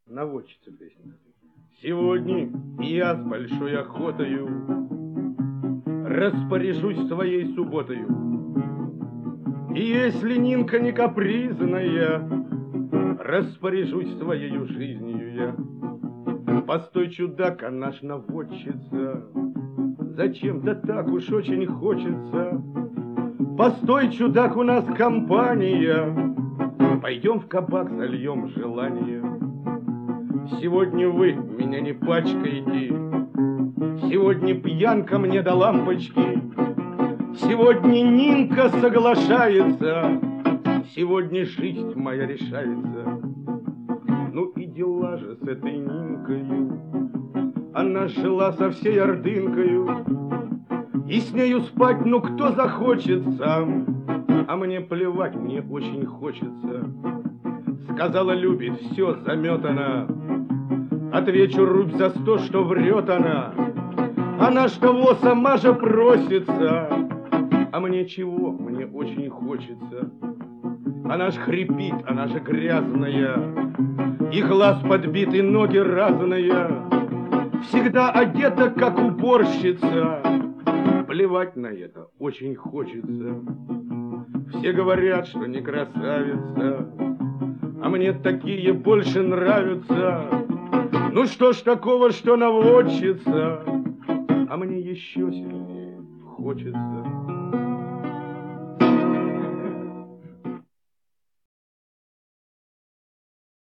Наводчица песня. Сегодня я с большой охотою распоряжусь своей субботою. И если Нинка не капризная, распоряжусь своей жизнью я. Постой, чудак, а наш наводчица, зачем-то так уж очень хочется. Постой, чудак, у нас компания, пойдем в кабак, зальем желание. Сегодня вы меня не пачкаете, сегодня пьянка мне до лампочки, сегодня Нинка соглашается, сегодня жизнь моя решается. Ну и дела же с этой Нинкою, она жила со всей ордынкою, и с нею спать, ну кто захочет сам, а мне плевать, мне очень хочется. Сказала, любит, все заметано, отвечу рубь за 100, что врет она. Она ж того сама же просится, а мне чего, мне очень хочется. Она ж хрипит, она же грязная, и глаз подбит, и ноги разные, всегда одета, как уборщица. Плевать на это, очень хочется. Все говорят, что не красавица, а мне такие больше нравятся. Ну что ж такого, что наводчица, а мне еще сильнее хочется.